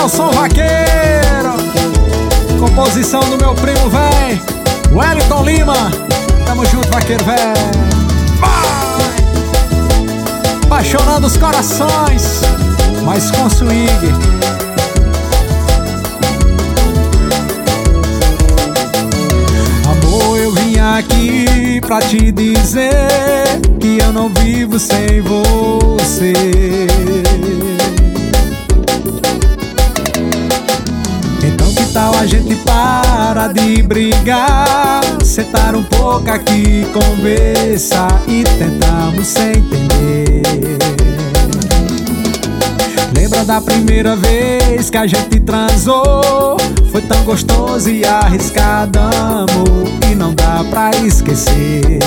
Elson Vaqueiro, composição do meu primo véi, Wellington Lima. Tamo junto, vaqueiro véi. Apaixonando os corações, mas com swing. Amor, eu vim aqui pra te dizer que eu não vivo sem você. Então que tal a gente parar de brigar, sentar um pouco aqui, conversar e tentarmos se entender. Lembra da primeira vez que a gente transou? Foi tão gostoso e arriscado, amor, e não dá pra esquecer.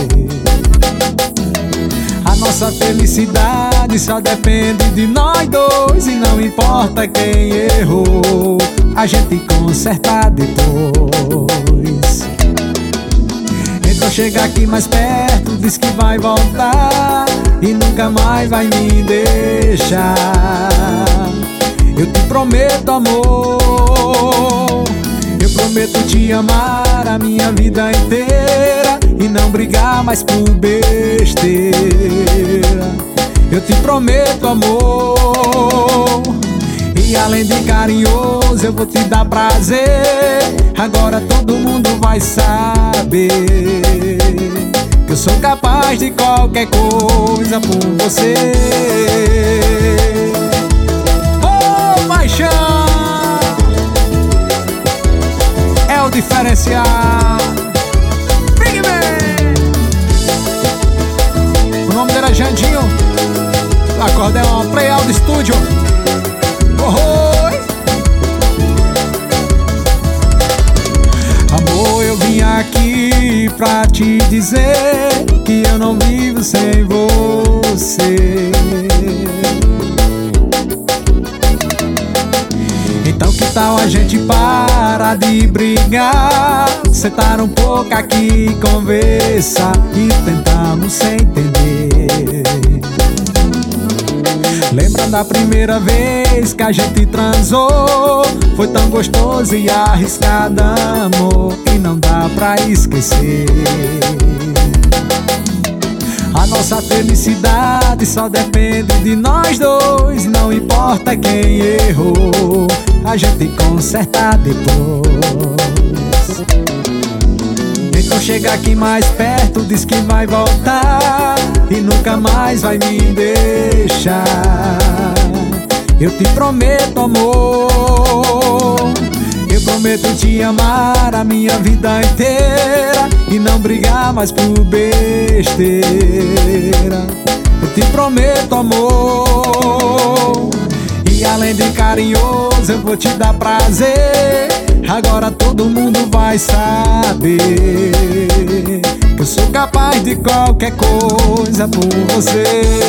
A nossa felicidade só depende de nós dois, e não importa quem errou, a gente conserta depois. Então chega aqui mais perto, diz que vai voltar e nunca mais vai me deixar. Eu te prometo, amor, eu prometo te amar a minha vida inteira e não brigar mais por besteira. Eu te prometo, amor, e além de carinhoso eu vou te dar prazer. Agora todo mundo vai saber que eu sou capaz de qualquer coisa por você. Oh, paixão é o diferencial. Big Man. O nome dele é Jandinho, o acordeão Play Audio Studio. Amor, eu vim aqui pra te dizer que eu não vivo sem você. Então que tal a gente parar de brigar, sentar um pouco aqui, conversar e tentarmos se entender. Lembra da primeira vez que a gente transou? Foi tão gostoso e arriscado, amor, e não dá pra esquecer. A nossa felicidade só depende de nós dois, não importa quem errou, a gente conserta depois. Então chega aqui mais perto, diz que vai voltar e nunca mais vai me deixar. Eu te prometo, amor, eu prometo te amar a minha vida inteira e não brigar mais por besteira. Eu te prometo, amor, e além de carinhoso eu vou te dar prazer. Agora todo mundo vai saber que eu sou capaz de qualquer coisa por você.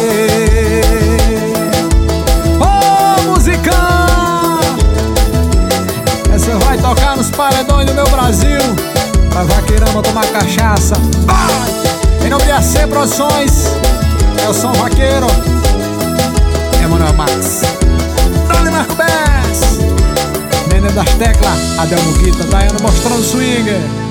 Ô, musicão, essa vai tocar nos paredões do meu Brasil, pra vaqueirama tomar cachaça. Em nome de AC Produções, Elson Vaqueiro, Emanuel Max, Dali Marco Bess, Nenê das Teclas, Adel Muguita, Daiane mostrando swing.